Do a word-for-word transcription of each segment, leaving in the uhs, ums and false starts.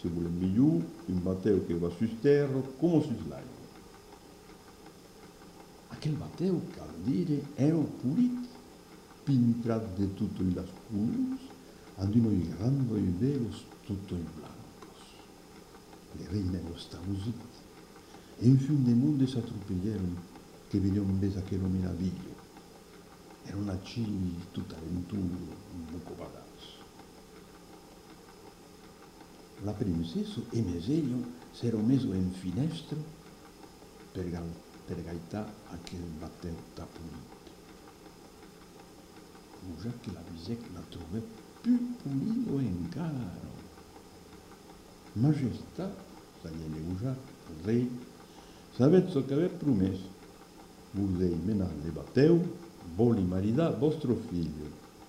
se vuole migliù, un bateu che va sul terra come sull'aigua. Aquel bateu, cal dire, era pulit, pintrat de tutto i las colors, and unos grandes velos tutto in blancos. Le reine lo estabusit, e in fin de mundes s'atropelleron que venion ves aquello meraviglio. Era una cili tutta aventura, un buco badass. La princesa e mesello s'ero messo in finestro per, per gaità aquel bateu tapulit. Già che la visec la trovè più pulito encaro. Maestà, s'agliene usat, il rei, sabet so che aveva promesso. Volei menar le bateu, voli maridar vostro figlio.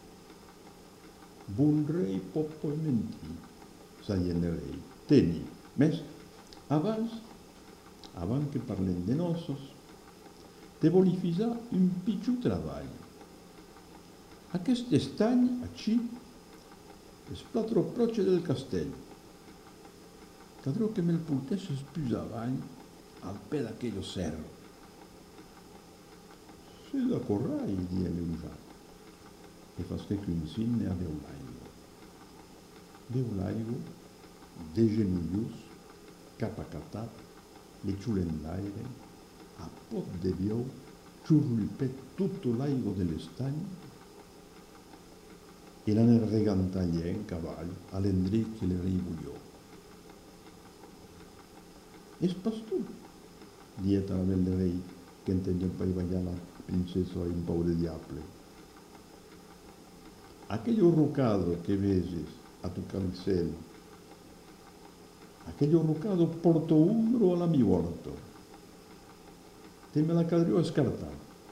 Bon rei pot poi mentir, s'agliene rei. Teni, mes, abans, abans que parlem de nossos, te voli fisar un pitjor treball. Aquest estany, així, es platro proche del castell. Cadrò que me'l portesses plus avall, al pè d'aquello cerro. Sí, d'accorrai, dia l'eusat. E fas que coincine a veu l'aigua. Veu l'aigua, de genollos, cap acatat, le xulen l'aire, a pot de viu, xurlupet tutto l'aigua de l'estany, e l'aner regantaglia en cavall a l'endret que le rei vogliò. És pas tu, diet a la belle rei, que entenia per ballar la princesa en pau de diable. Aquello rocado que veses a tocar el cielo, aquello rocado porto umbro a la mi orto, te me la cadrió escartar.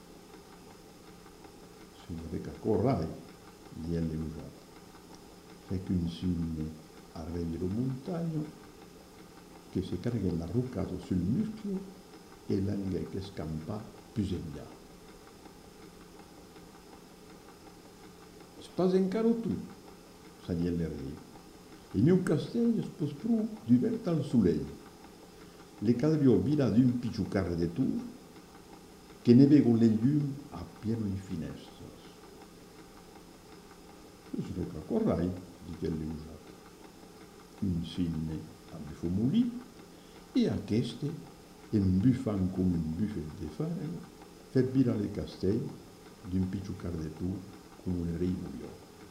Si no veca corrai, gli è usato. C'è che insigne a reggere un montagno che si carga l'arruccato sul muscolo e l'angue che scampa più in là. Spas encaro tu, sa gli è rei. Il mio castello è spospru diventa al soleil. Le cadriò vila d'un picciucar de tour che ne vego le lumi a pieno in finestre. Si veka corrai, dice l'usato. Insigne a bufomulì e a queste, in buffan come un buffet de farine, fer vira le castell d'un picciucar de tour come le rei vogliò.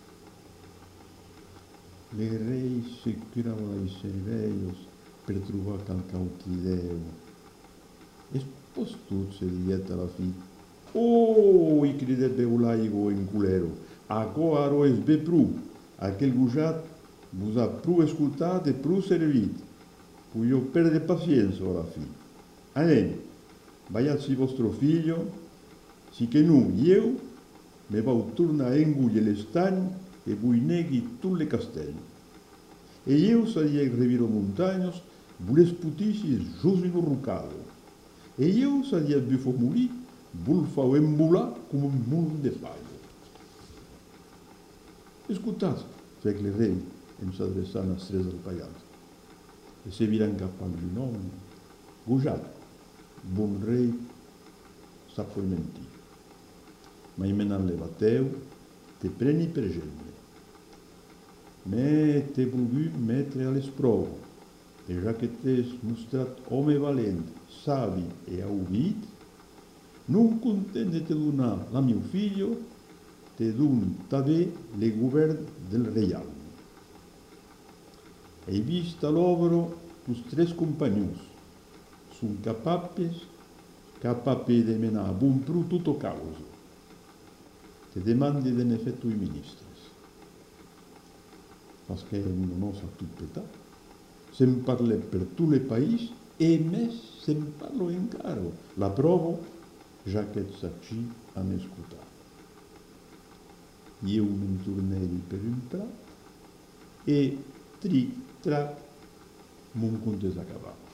Le rei si curavano ai cervellos per trovare qualche idea. E postut se dieta alla fine. Oh, i cridè beulaigo in culero. Aco aro es be pru, aquel gujat vos ha pru escoltat e pru servit. Puyo perde pacienza alla fine. Anem, vaiatsi vostro figlio, si che non io me vau tornar a enguglie l'estany e voi neghi tutte le castelli. E io saria reviro montagnos, vules putissi giusto in un rucado. E io saria bufo mulì, vul fau embulà come un mul de paio. Escoltați, fec le rei, em s'adreçant als tres alpaiats. E se viran cap al nom, gujat, bon rei, sap poi mentir. Mai menant le bateu, te preni per gemme. Me te volgut metre a les proves, e ja que t'es mostrat home valent, savi e audit, non content de te donar la meu figlio, te don també le govern del reialme. He vist a l'obra tus tres compagnons. Són capables, capables de menar a bon pru tutto causa. Te demandi de ne fer tui ministres. Parce que non nos a tot petat. Se'n parle per tot le país e més se'n parlo encara. La prova, ja que ets aquí a m'escoltar. Io me'n tornei per un prat e tri, tra, mon conte és acabat.